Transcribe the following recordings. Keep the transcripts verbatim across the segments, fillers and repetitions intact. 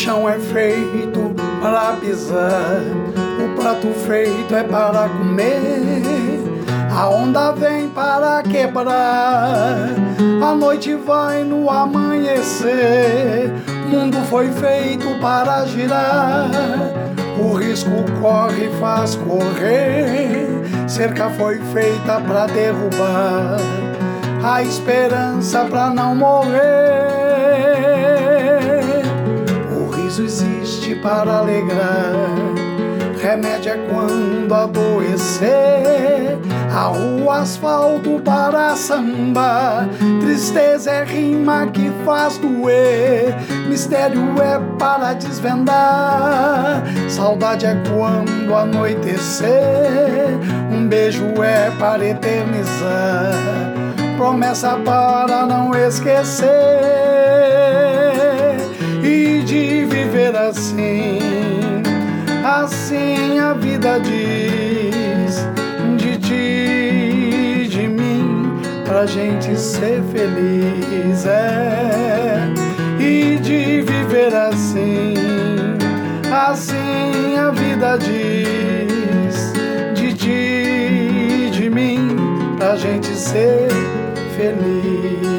chão é feito para pisar, o prato feito é para comer. A onda vem para quebrar, a noite vai no amanhecer. O mundo foi feito para girar, o risco corre e faz correr. Cerca foi feita para derrubar, a esperança para não morrer. O riso existe para alegrar, remédio é quando adoecer. A rua, asfalto para samba, tristeza é rima que faz doer. Mistério é para desvendar, saudade é quando anoitecer. Um beijo é para eternizar, promessa para não esquecer. E de viver assim, assim a vida diz, de ti, de mim, pra gente ser feliz, é. E de viver assim, assim a vida diz, de ti, de mim, pra gente ser feliz.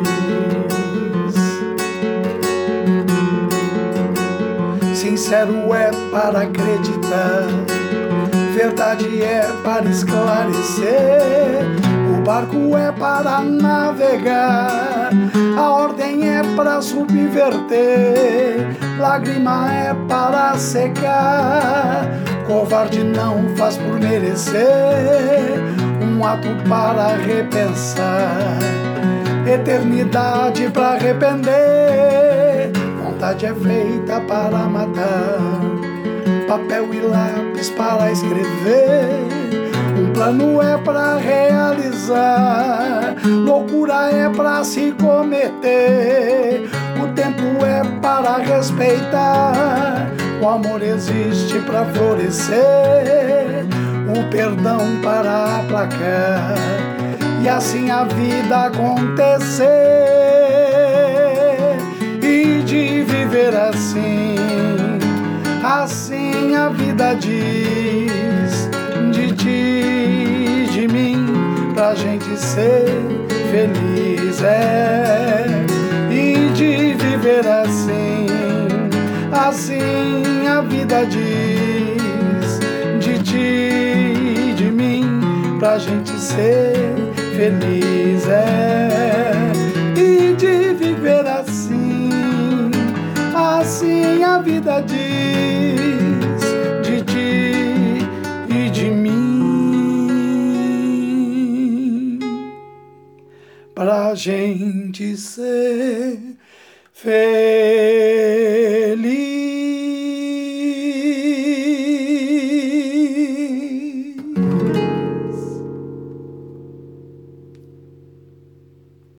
Sincero é para acreditar, verdade é para esclarecer. O barco é para navegar, a ordem é para subverter. Lágrima é para secar, covarde não faz por merecer. Um ato para repensar, eternidade para arrepender. Vontade é feita para matar, papel e lápis para escrever. Um plano é para realizar, loucura é para se cometer. O tempo é para respeitar, o amor existe para florescer. O perdão para aplacar, e assim a vida acontecer. E de viver assim, assim a vida diz, de ti, de mim, pra gente ser feliz, é. E de viver assim, assim a vida diz, de ti, de mim, pra gente ser feliz, é. E de viver assim, assim a vida diz, de ti e de mim, pra gente ser feliz.